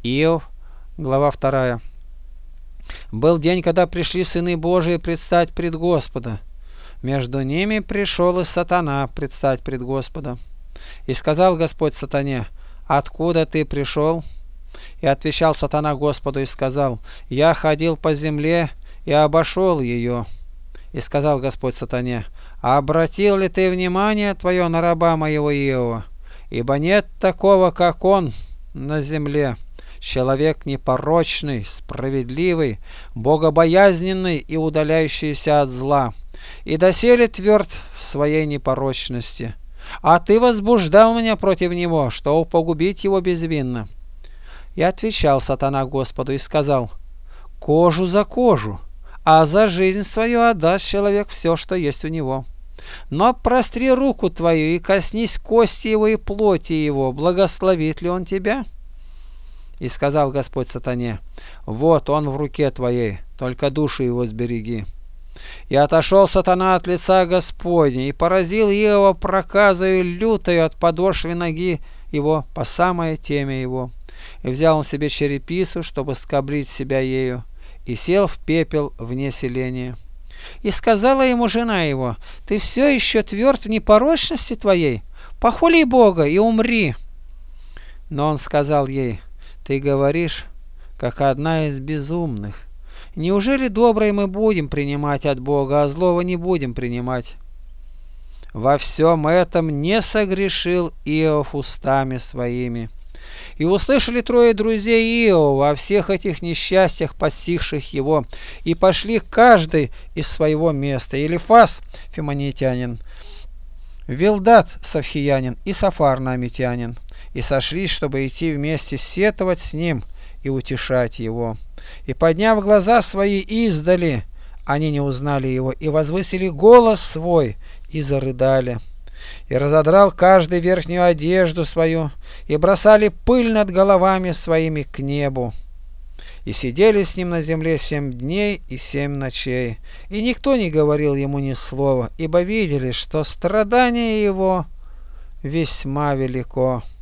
Иов, глава 2. Был день, когда пришли сыны Божии предстать пред Господа. Между ними пришел и сатана предстать пред Господа. И сказал Господь сатане: «Откуда ты пришел?» И отвечал сатана Господу и сказал: «Я ходил по земле и обошел ее». И сказал Господь сатане: «А обратил ли ты внимание твое на раба моего Иова? Ибо нет такого, как он на земле, человек непорочный, справедливый, богобоязненный и удаляющийся от зла, и доселе тверд в своей непорочности. А ты возбуждал меня против него, чтобы погубить его безвинно». И отвечал сатана Господу и сказал: «Кожу за кожу, а за жизнь свою отдаст человек все, что есть у него. Но простри руку твою и коснись кости его и плоти его, благословит ли он тебя?» И сказал Господь сатане: «Вот он в руке твоей, только душу его сбереги». И отошел сатана от лица Господня, и поразил Иова проказою лютою от подошвы ноги его по самое темя его. И взял он себе черепицу, чтобы скоблить себя ею, и сел в пепел вне селения. И сказала ему жена его: «Ты все еще тверд в непорочности твоей? Похули Бога и умри». Но он сказал ей: «Ты говоришь, как одна из безумных. Неужели доброе мы будем принимать от Бога, а злого не будем принимать?» Во всем этом не согрешил Иов устами своими. И услышали трое друзей Иова о всех этих несчастьях, постигших его, и пошли каждый из своего места: Елифаз фимонитянин, Вилдат савхиянин и Сафар наамитянин, и сошлись, чтобы идти вместе сетовать с ним и утешать его. И, подняв глаза свои издали, они не узнали его, и возвысили голос свой, и зарыдали. И разодрал каждый верхнюю одежду свою, и бросали пыль над головами своими к небу. И сидели с ним на земле 7 дней и 7 ночей, и никто не говорил ему ни слова, ибо видели, что страдание его весьма велико.